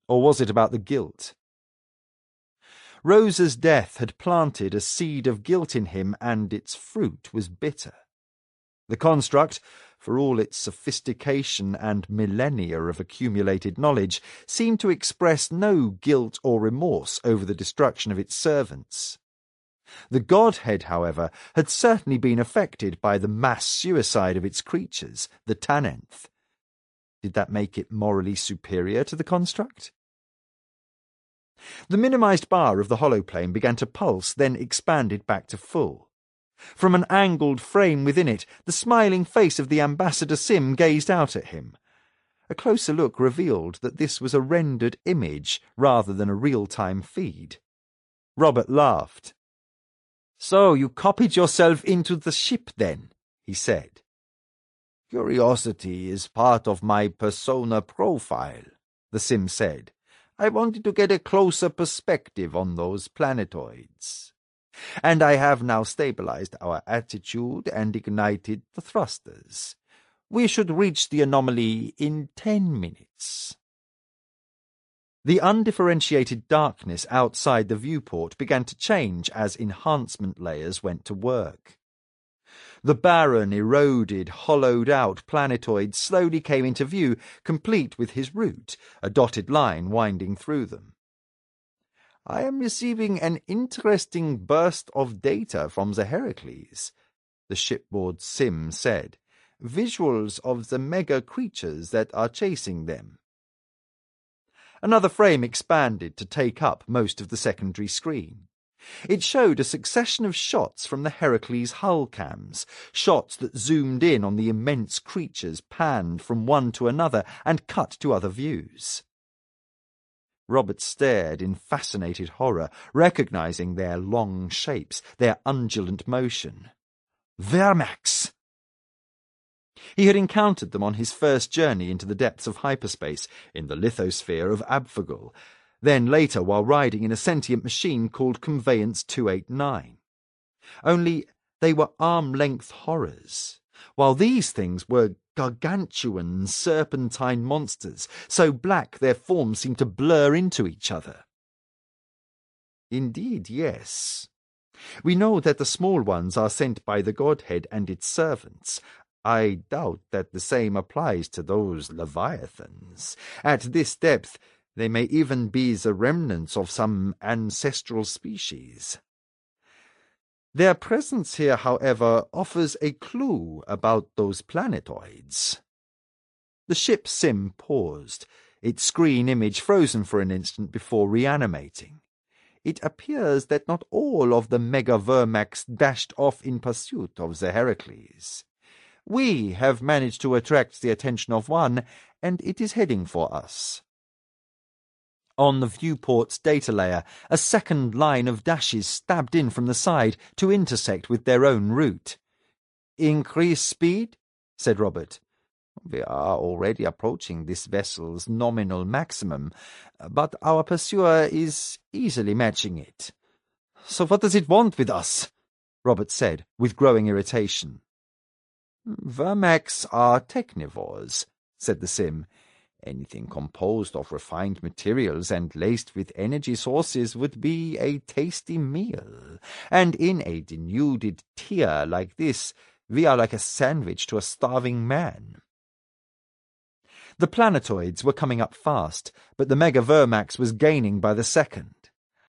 Or was it about the guilt? Rosa's death had planted a seed of guilt in him, and its fruit was bitter. The construct, for all its sophistication and millennia of accumulated knowledge, seemed to express no guilt or remorse over the destruction of its servants. The Godhead, however, had certainly been affected by the mass suicide of its creatures, the Tanenth. Did that make it morally superior to the construct? The minimized bar of the holoplane began to pulse, then expanded back to full. From an angled frame within it, the smiling face of the Ambassador Sim gazed out at him. A closer look revealed that this was a rendered image rather than a real-time feed. Robert laughed. "So you copied yourself into the ship, then?" he said. "Curiosity is part of my persona profile," the Sim said. "I wanted to get a closer perspective on those planetoids. And I have now stabilized our attitude and ignited the thrusters. We should reach the anomaly in 10 minutes. The undifferentiated darkness outside the viewport began to change as enhancement layers went to work. The barren, eroded, hollowed-out planetoids slowly came into view, complete with his route, a dotted line winding through them. "I am receiving an interesting burst of data from the Heracles," the shipboard Sim said. "Visuals of the mega creatures that are chasing them." Another frame expanded to take up most of the secondary screen. It showed a succession of shots from the Heracles hull cams, shots that zoomed in on the immense creatures, panned from one to another, and cut to other views. Robert stared in fascinated horror, recognizing their long shapes, their undulant motion. Vermax! He had encountered them on his first journey into the depths of hyperspace, in the lithosphere of Abfagul, then later while riding in a sentient machine called Conveyance 289. Only they were arm-length horrors, while these things were gargantuan serpentine monsters, so black their forms seemed to blur into each other. "Indeed, yes. We know that the small ones are sent by the Godhead and its servants. I doubt that the same applies to those Leviathans. At this depth, they may even be the remnants of some ancestral species. Their presence here, however, offers a clue about those planetoids." The ship Sim paused, its screen image frozen for an instant before reanimating. It appears that not all of the Mega Vermax dashed off in pursuit of the Heracles. We have managed to attract the attention of one, and it is heading for us. On the viewport's data layer, a second line of dashes stabbed in from the side to intersect with their own route. "Increase speed?" said Robert. "We are already approaching this vessel's nominal maximum, but our pursuer is easily matching it." "So what does it want with us?" Robert said, with growing irritation. "Vermax are technivores," said the Sim. "Anything composed of refined materials and laced with energy sources would be a tasty meal, and in a denuded tier like this, we are like a sandwich to a starving man." The planetoids were coming up fast, but the Mega Vermax was gaining by the second.